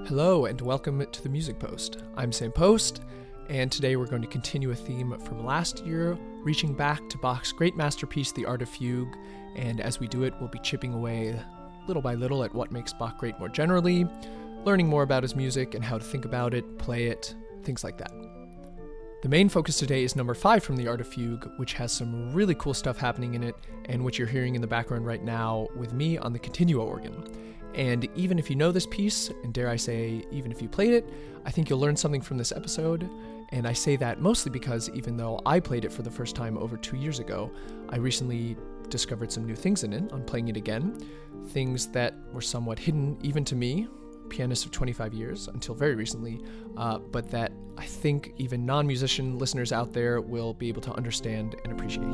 Hello and welcome to the Music Post. I'm Sam Post, and today we're going to continue a theme from last year, reaching back to Bach's great masterpiece, The Art of Fugue, and as we do it, we'll be chipping away little by little at what makes Bach great more generally, learning more about his music and how to think about it, play it, things like that. The main focus today is number 5 from The Art of Fugue, which has some really cool stuff happening in it, and which you're hearing in the background right now with me on the Continuo organ. And even if you know this piece, and dare I say, even if you played it, I think you'll learn something from this episode. And I say that mostly because even though I played it for the first time over 2 years ago, I recently discovered some new things in it on playing it again. Things that were somewhat hidden even to me, pianist of 25 years, until very recently, but that I think even non-musician listeners out there will be able to understand and appreciate.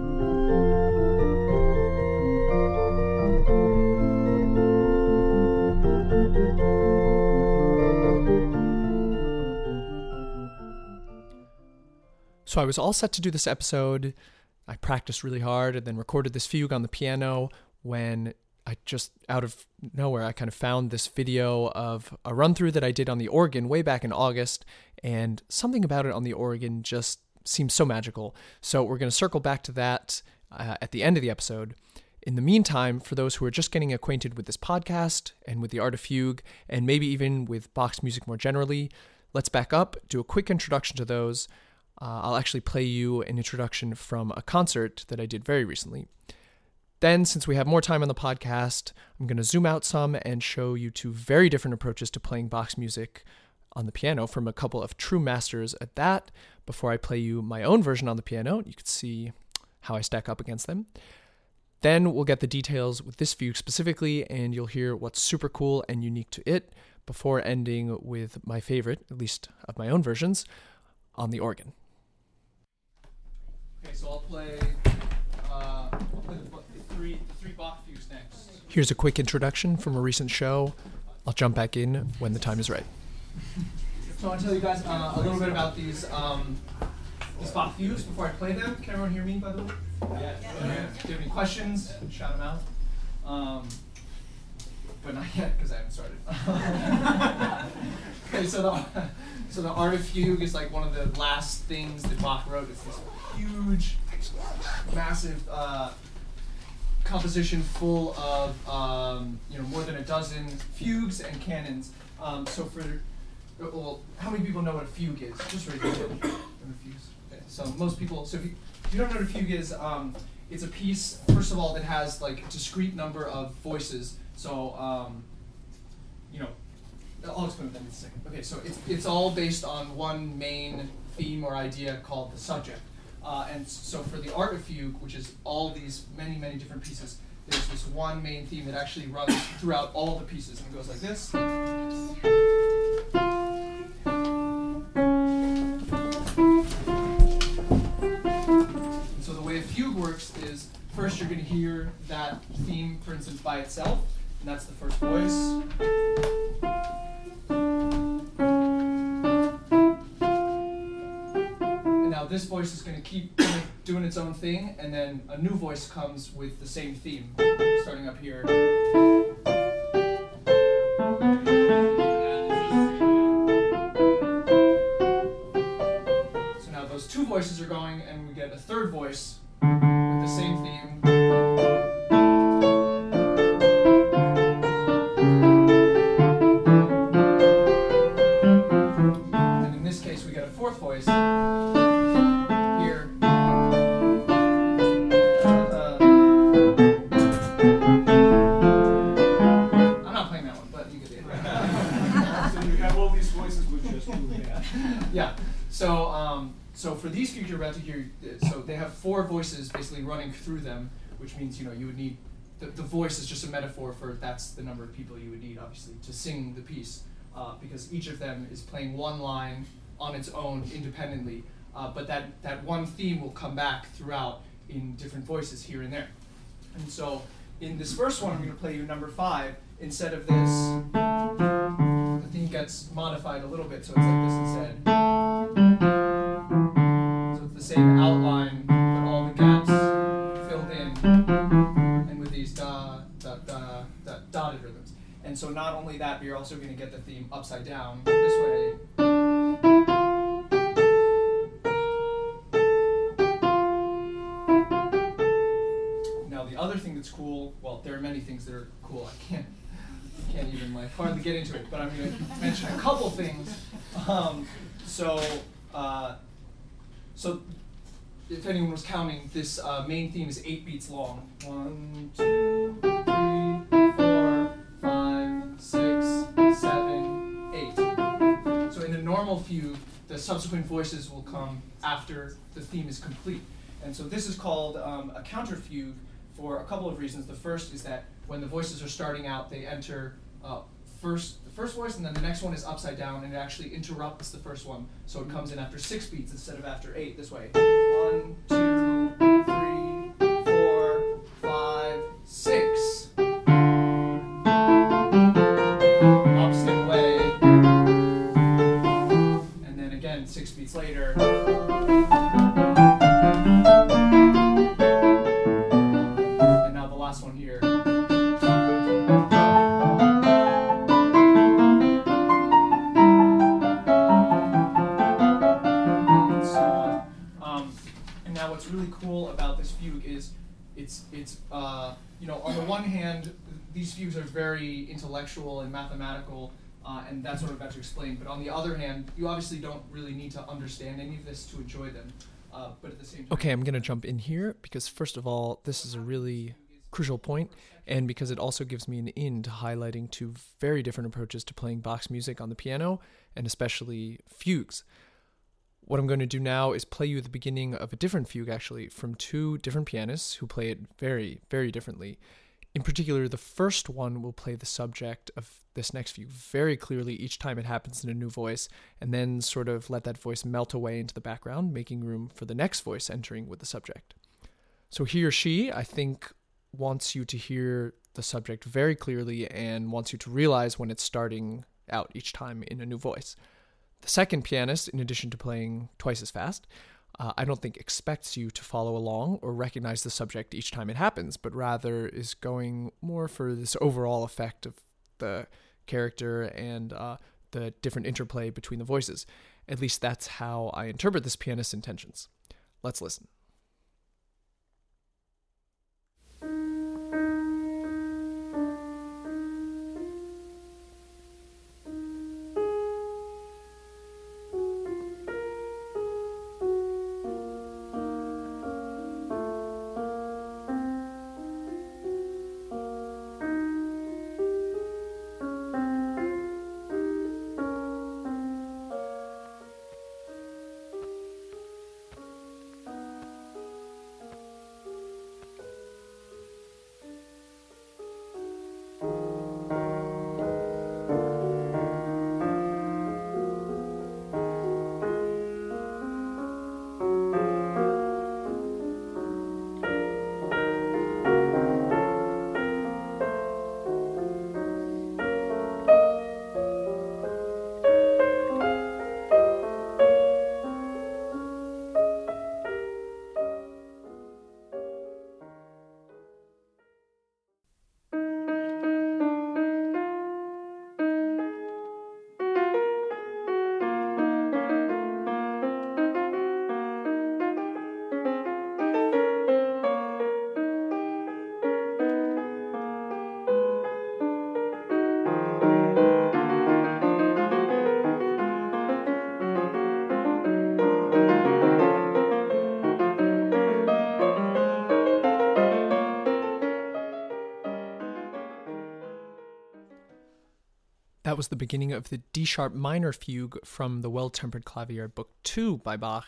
So I was all set to do this episode. I practiced really hard and then recorded this fugue on the piano when I just, out of nowhere, I kind of found this video of a run-through that I did on the organ way back in August, and something about it on the organ just seems so magical. So we're going to circle back to that at the end of the episode. In the meantime, for those who are just getting acquainted with this podcast and with the Art of Fugue, and maybe even with Bach's music more generally, let's back up, do a quick introduction to those. I'll actually play you an introduction from a concert that I did very recently. Then, since we have more time on the podcast, I'm going to zoom out some and show you 2 very different approaches to playing Bach's music on the piano from a couple of true masters at that, before I play you my own version on the piano. You can see how I stack up against them. Then we'll get the details with this fugue specifically, and you'll hear what's super cool and unique to it, before ending with my favorite, at least of my own versions, on the organ. Okay, so I'll play the three Bach fugues next. Here's a quick introduction from a recent show. I'll jump back in when the time is right. So I want to tell you guys a little bit about these Bach fugues before I play them. Can everyone hear me, by the way? Yeah. If you have any questions, shout them out. But not yet, because I haven't started. Okay, so the Art of Fugue is like one of the last things that Bach wrote. It's this huge, massive composition full of more than a dozen fugues and canons. So how many people know what a fugue is? Just raise your hand. Okay, so most people. So if you don't know what a fugue is, it's a piece, first of all, that has like a discrete number of voices. So I'll explain that in a second. Okay, so it's all based on one main theme or idea called the subject. And so for the Art of Fugue, which is all these many, many different pieces, there's this one main theme that actually runs throughout all the pieces, and it goes like this. And so the way a fugue works is, first you're going to hear that theme, for instance, by itself, and that's the first voice. Now this voice is going to keep doing its own thing, and then a new voice comes with the same theme, starting up here. So now those 2 voices are going, and we get a third voice with the same theme. And in this case, we get a 4th voice. Yeah. So for these fugues you're about to hear, so they have 4 voices basically running through them, which means you would need the voice is just a metaphor for that's the number of people you would need, obviously, to sing the piece, because each of them is playing one line on its own independently, but that one theme will come back throughout in different voices here and there. And so in this first one, I'm going to play you number 5 instead of this. The theme gets modified a little bit, so it's like this instead. So it's the same outline, but all the gaps filled in, and with these dotted rhythms. And so not only that, but you're also going to get the theme upside down this way. Now the other thing that's cool, well, there are many things that are cool. I can't even hardly get into it, but I'm going to mention a couple things. So if anyone was counting, this main theme is 8 beats long. 1, 2, 3, 4, 5, 6, 7, 8. So in the normal fugue, the subsequent voices will come after the theme is complete. And so this is called a counter fugue for a couple of reasons. The first is that when the voices are starting out, they enter the first voice, and then the next one is upside down, and it actually interrupts the first one. So it comes in after 6 beats instead of after 8, this way. 1, 2, 3, 4, 5, 6. Opposite way. And then again, 6 beats later. And now the last one here. What's really cool about this fugue is it's on the one hand, these fugues are very intellectual and mathematical, and that's what I'm about to explain. But on the other hand, you obviously don't really need to understand any of this to enjoy them. But at the same time, okay, I'm going to jump in here because first of all, this is a really crucial point, and because it also gives me an in to highlighting 2 very different approaches to playing Bach's music on the piano, and especially fugues. What I'm going to do now is play you the beginning of a different fugue, actually, from 2 different pianists who play it very, very differently. In particular, the first one will play the subject of this next fugue very clearly each time it happens in a new voice, and then sort of let that voice melt away into the background, making room for the next voice entering with the subject. So he or she, I think, wants you to hear the subject very clearly and wants you to realize when it's starting out each time in a new voice. The second pianist, in addition to playing twice as fast, I don't think expects you to follow along or recognize the subject each time it happens, but rather is going more for this overall effect of the character and the different interplay between the voices. At least that's how I interpret this pianist's intentions. Let's listen. That was the beginning of the D-sharp minor fugue from the Well-Tempered Clavier Book 2 by Bach.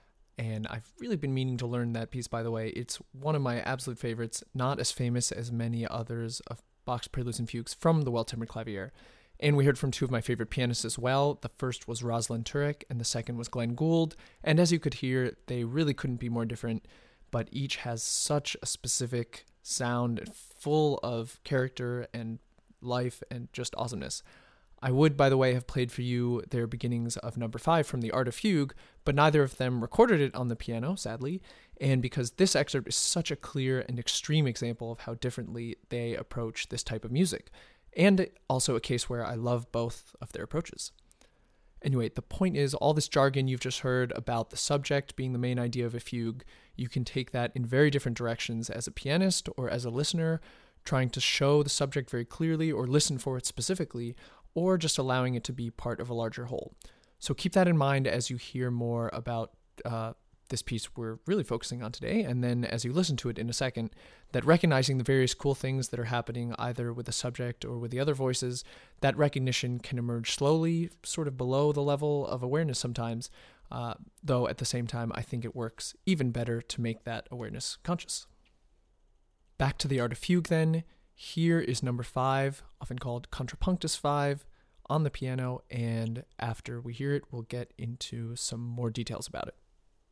And I've really been meaning to learn that piece, by the way. It's one of my absolute favorites, not as famous as many others of Bach's preludes and fugues from the Well-Tempered Clavier. And we heard from 2 of my favorite pianists as well. The first was Rosalind Turek, and the second was Glenn Gould. And as you could hear, they really couldn't be more different, but each has such a specific sound, full of character and life and just awesomeness. I would, by the way, have played for you their beginnings of number 5 from The Art of Fugue, but neither of them recorded it on the piano, sadly, and because this excerpt is such a clear and extreme example of how differently they approach this type of music. and also a case where I love both of their approaches. Anyway, the point is, all this jargon you've just heard about the subject being the main idea of a fugue, you can take that in very different directions as a pianist or as a listener, trying to show the subject very clearly or listen for it specifically, or just allowing it to be part of a larger whole. So keep that in mind as you hear more about this piece we're really focusing on today, and then as you listen to it in a second, that recognizing the various cool things that are happening either with the subject or with the other voices, that recognition can emerge slowly, sort of below the level of awareness sometimes, though at the same time I think it works even better to make that awareness conscious. Back to the art of fugue then. Here is number 5, often called Contrapunctus 5, on the piano, and after we hear it, we'll get into some more details about it.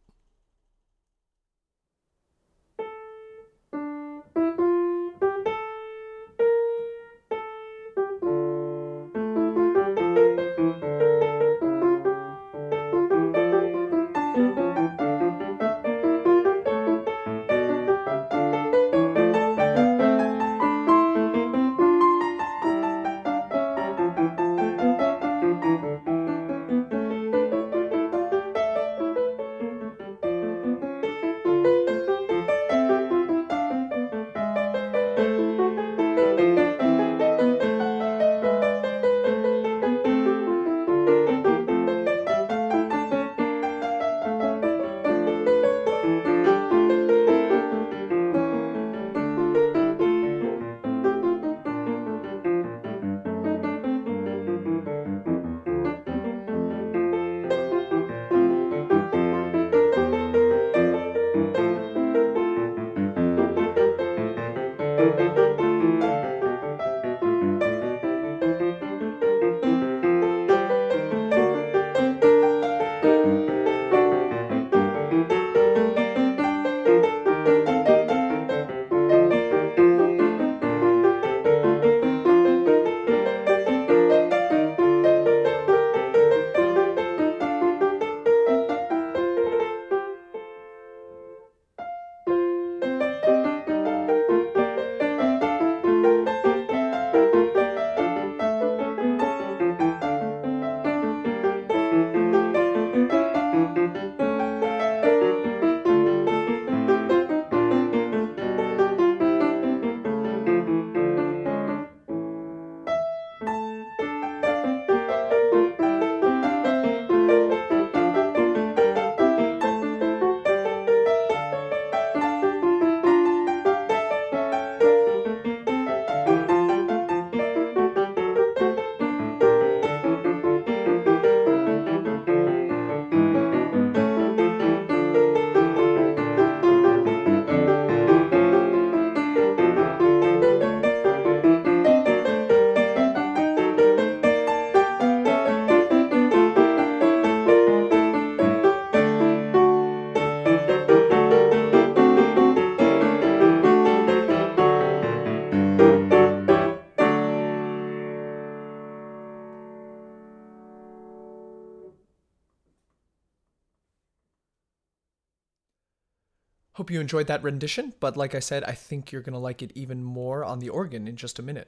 Hope you enjoyed that rendition, but like I said, I think you're going to like it even more on the organ in just a minute.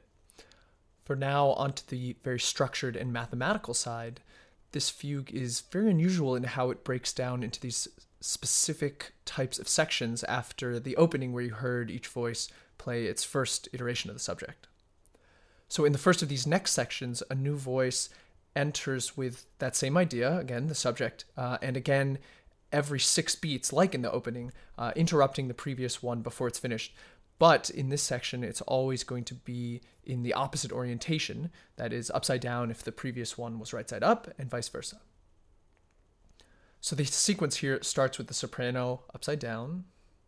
For now, onto the very structured and mathematical side, this fugue is very unusual in how it breaks down into these specific types of sections after the opening where you heard each voice play its first iteration of the subject. So in the first of these next sections, a new voice enters with that same idea, again, the subject, and again, every 6 beats, like in the opening, interrupting the previous one before it's finished. But in this section, it's always going to be in the opposite orientation, that is upside down if the previous one was right side up, and vice versa. So the sequence here starts with the soprano upside down,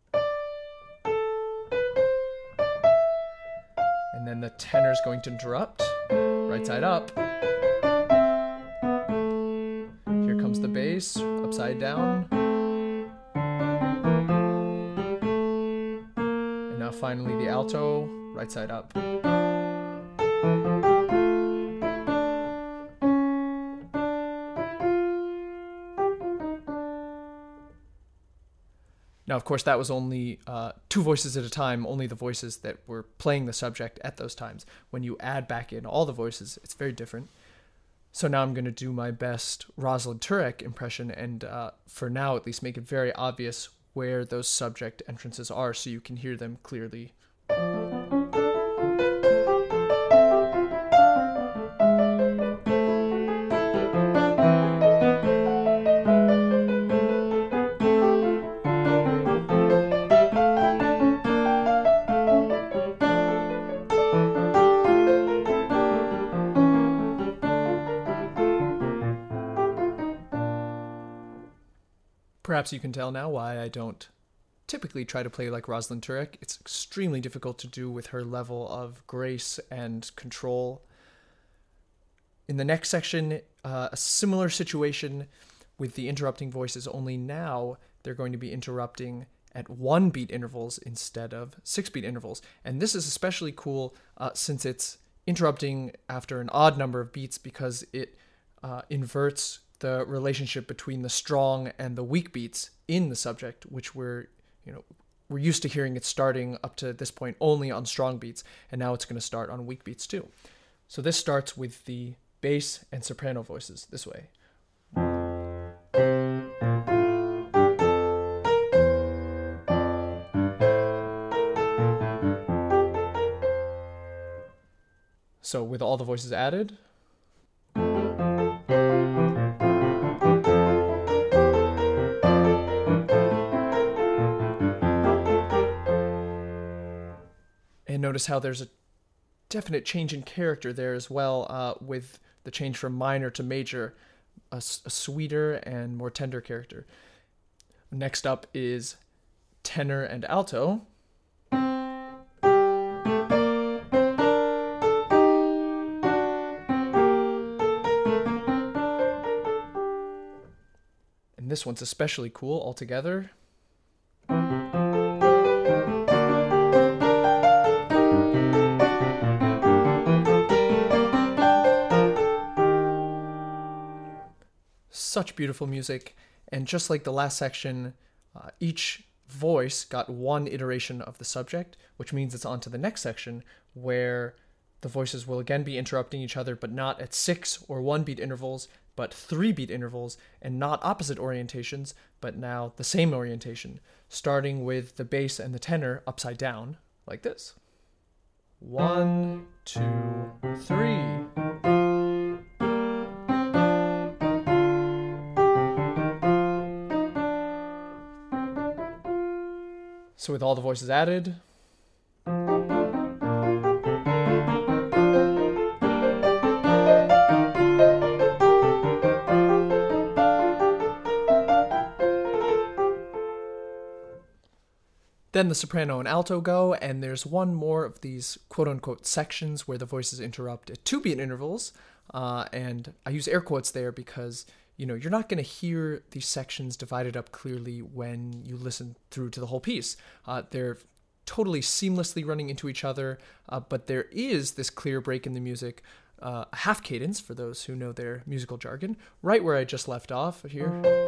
and then the tenor is going to interrupt, right side up. Here comes the bass, upside down. And now finally the alto, right side up. Now, of course, that was only two voices at a time, only the voices that were playing the subject at those times. When you add back in all the voices, it's very different. So now I'm going to do my best Rosalind Turek impression, and for now at least make it very obvious where those subject entrances are so you can hear them clearly. Perhaps you can tell now why I don't typically try to play like Rosalind Turek. It's extremely difficult to do with her level of grace and control. In the next section, a similar situation with the interrupting voices, only now they're going to be interrupting at 1-beat intervals instead of 6-beat intervals. And this is especially cool since it's interrupting after an odd number of beats, because it inverts the relationship between the strong and the weak beats in the subject, which we're used to hearing it starting up to this point only on strong beats, and now it's going to start on weak beats too. So this starts with the bass and soprano voices this way. So with all the voices added. And notice how there's a definite change in character there as well, with the change from minor to major, a sweeter and more tender character. Next up is tenor and alto. And this one's especially cool altogether. Such beautiful music, and just like the last section, each voice got one iteration of the subject, which means it's on to the next section where the voices will again be interrupting each other, but not at 6 or 1-beat intervals, but 3-beat intervals, and not opposite orientations, but now the same orientation, starting with the bass and the tenor upside down, like this. 1, 2, 3. So with all the voices added. Then the soprano and alto go, and there's one more of these quote-unquote sections where the voices interrupt at 2-beat intervals, and I use air quotes there because you're not going to hear these sections divided up clearly when you listen through to the whole piece. They're totally seamlessly running into each other, but there is this clear break in the music, a half cadence for those who know their musical jargon, right where I just left off here.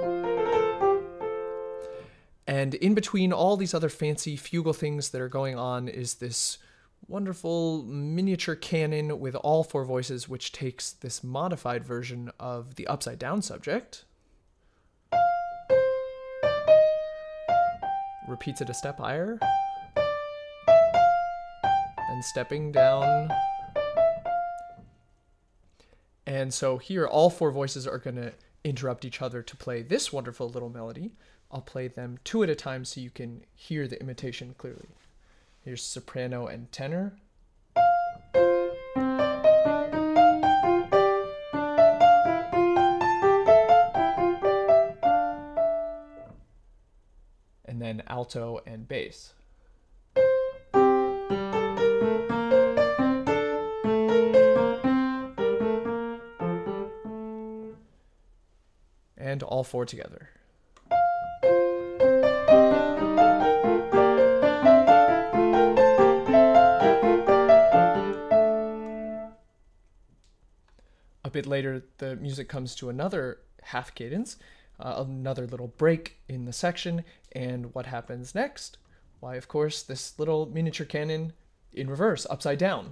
And in between all these other fancy fugal things that are going on is this wonderful miniature canon with all 4 voices, which takes this modified version of the upside down subject, repeats it a step higher, and stepping down. And so here all 4 voices are going to interrupt each other to play this wonderful little melody. I'll play them 2 at a time so you can hear the imitation clearly. Here's soprano and tenor. And then alto and bass. And all 4 together. A bit later, the music comes to another half cadence, another little break in the section. And what happens next? Why, of course, this little miniature cannon in reverse, upside down.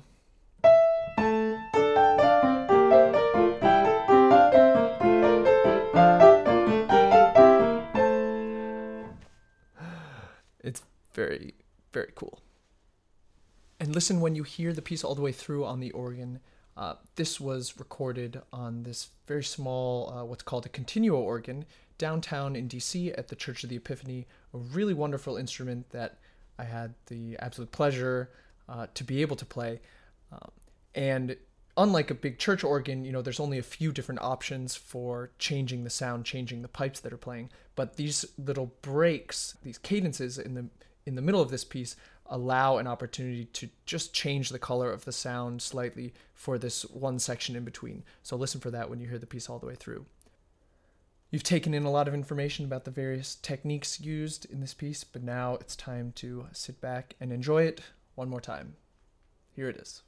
It's very, very cool. And listen when you hear the piece all the way through on the organ. This was recorded on this very small, what's called a continuo organ, downtown in DC at the Church of the Epiphany, a really wonderful instrument that I had the absolute pleasure to be able to play. And unlike a big church organ, there's only a few different options for changing the sound, changing the pipes that are playing. But these little breaks, these cadences in the middle of this piece allow an opportunity to just change the color of the sound slightly for this one section in between. So listen for that when you hear the piece all the way through. You've taken in a lot of information about the various techniques used in this piece, but now it's time to sit back and enjoy it one more time. Here it is.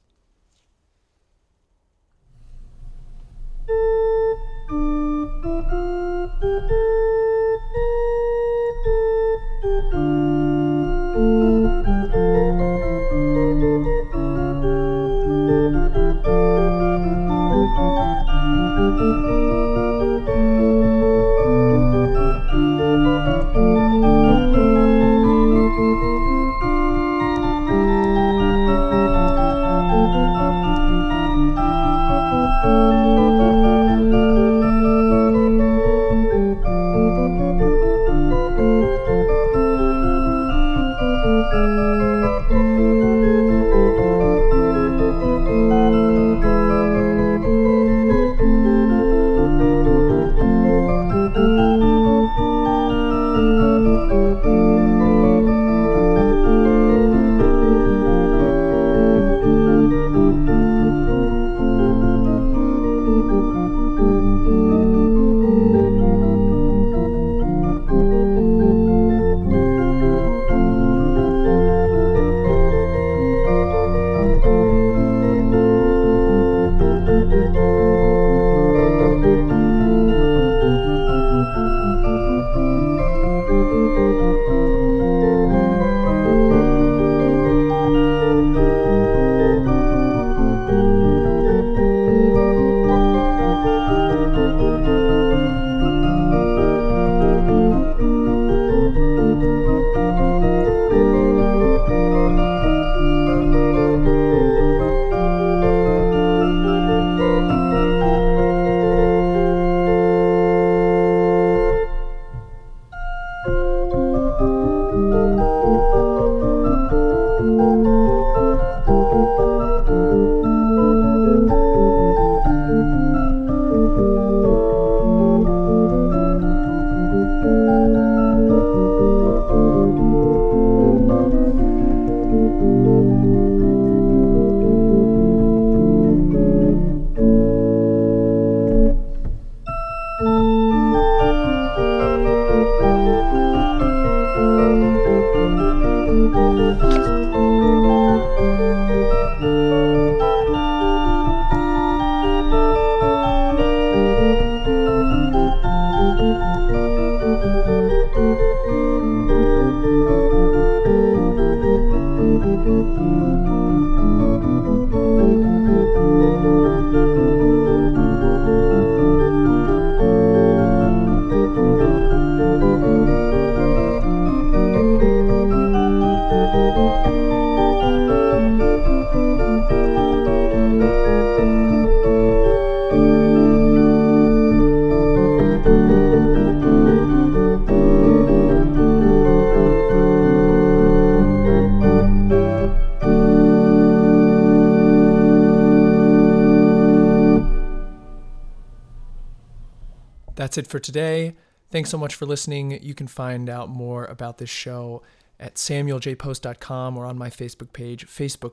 That's it for today. Thanks so much for listening. You can find out more about this show at samueljpost.com or on my Facebook page,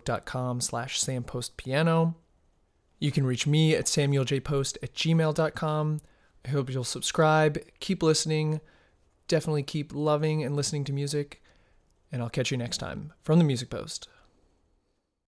facebook.com/sampostpiano. You can reach me at samueljpost@gmail.com. I hope you'll subscribe, keep listening, definitely keep loving and listening to music, and I'll catch you next time from the Music Post.